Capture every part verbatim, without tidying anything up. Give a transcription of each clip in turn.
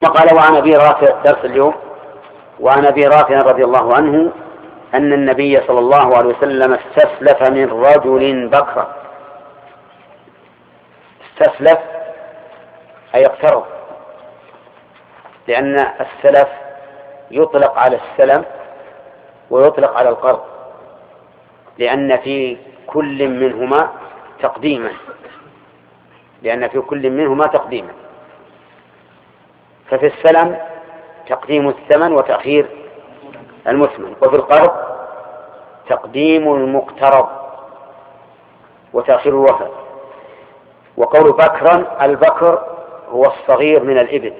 وقال وعن أبي رافع درس اليوم. وعن أبي رافع رضي الله عنه أن النبي صلى الله عليه وسلم استسلف من رجل بكرا. استسلف أي اقترض، لأن السلف يطلق على السلم ويطلق على القرض، لأن في كل منهما تقديما لأن في كل منهما تقديما ففي السلم تقديم الثمن وتأخير المثمن، وفي القرض تقديم المقترض وتأخير الوفاء. وقول بكرا، البكر هو الصغير من الإبل.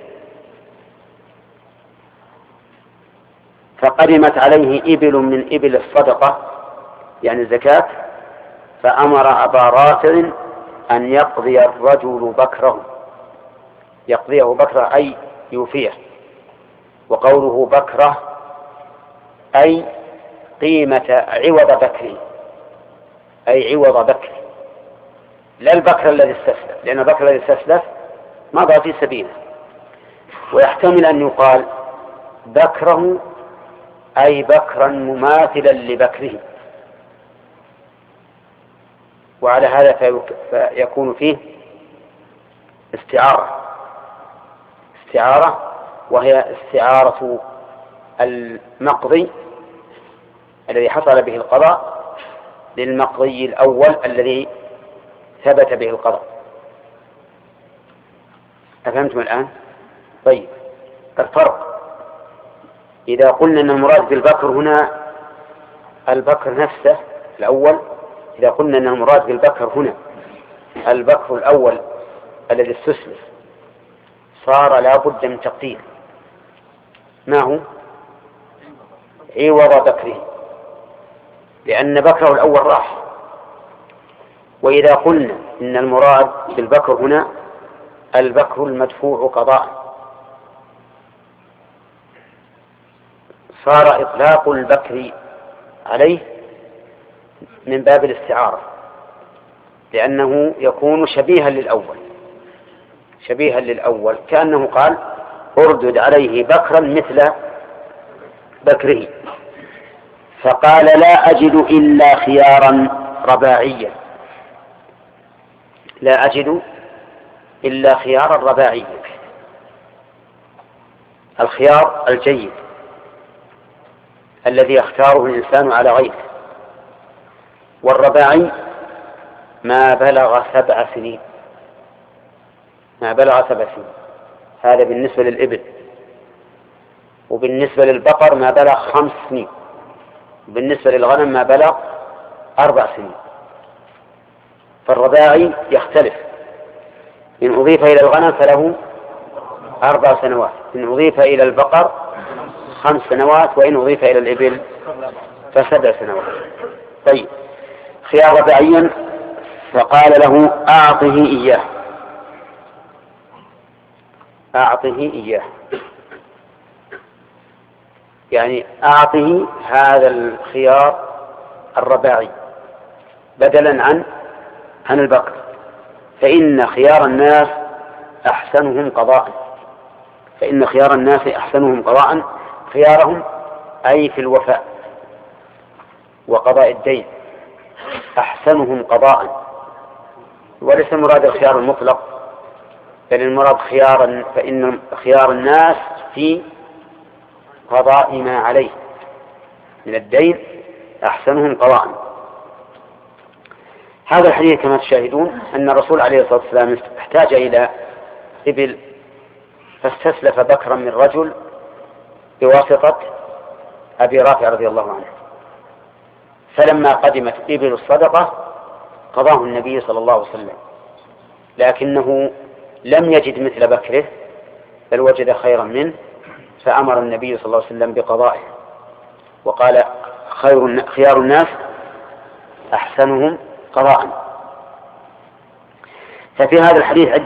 فقدمت عليه إبل من إبل الصدقة يعني الزكاة، فأمر أبا رافع أن يقضي الرجل بكره، يقضيه بكره أي يوفيه. وقوله بكره أي قيمة عوض بكر، أي عوض بكر، لا البكر الذي استسلف، لأن البكر الذي استسلف مضى في سبيله. ويحتمل أن يقال بكره أي بكرا مماثلا لبكره، وعلى هذا فيكون فيه استعارة استعارة وهي استعارة المقضي الذي حصل به القضاء للمقضي الأول الذي ثبت به القضاء. أفهمتم الآن؟ طيب، الفرق إذا قلنا أن المراد بالبكر هنا البكر نفسه الأول، إذا قلنا أن المراد بالبكر هنا البكر الأول الذي استسلف، صار لا بد من تقدير ما هو عوض بكره، لأن بكره الأول راح. وإذا قلنا إن المراد بالبكر هنا البكر المدفوع قضاء، صار إطلاق البكر عليه من باب الاستعارة، لأنه يكون شبيها للأول شبيها للأول كأنه قال اردد عليه بكرا مثل بكره. فقال لا أجد إلا خيارا رباعيا، لا أجد إلا خيارا رباعيا، الخيار الجيد الذي يختاره الإنسان على غيره. والرباعي ما بلغ سبع سنين ما بلغ سبع سنين هذا بالنسبة للإبل. وبالنسبة للبقر ما بلغ خمس سنين، وبالنسبة للغنم ما بلغ أربع سنين. فالرباعي يختلف، إن أضيف إلى الغنم فله أربع سنوات، إن أضيف إلى البقر خمس سنوات، وإن أضيف إلى الإبل فسبع سنوات. طيب، خيار رباعيا. فقال له أعطه إياه أعطه إياه يعني أعطه هذا الخيار الرباعي بدلا عن عن البقر، فإن خيار الناس أحسنهم قضاء فإن خيار الناس أحسنهم قضاء خيارهم أي في الوفاء وقضاء الدين، أحسنهم قضاء، وليس المراد الخيار المطلق، بل المراد خيارا، فإن خيار الناس في قضاء ما عليه من الدين أحسنهم قضاء. هذا الحديث كما تشاهدون أن الرسول عليه الصلاة والسلام احتاج إلى إبل فاستسلف بكرا من رجل بواسطة أبي رافع رضي الله عنه، فلما قدمت إبل الصدقة قضاه النبي صلى الله عليه وسلم، لكنه لم يجد مثل بكره بل وجد خيرا منه، فأمر النبي صلى الله عليه وسلم بقضائه وقال خير خيار الناس أحسنهم قضاء. ففي هذا الحديث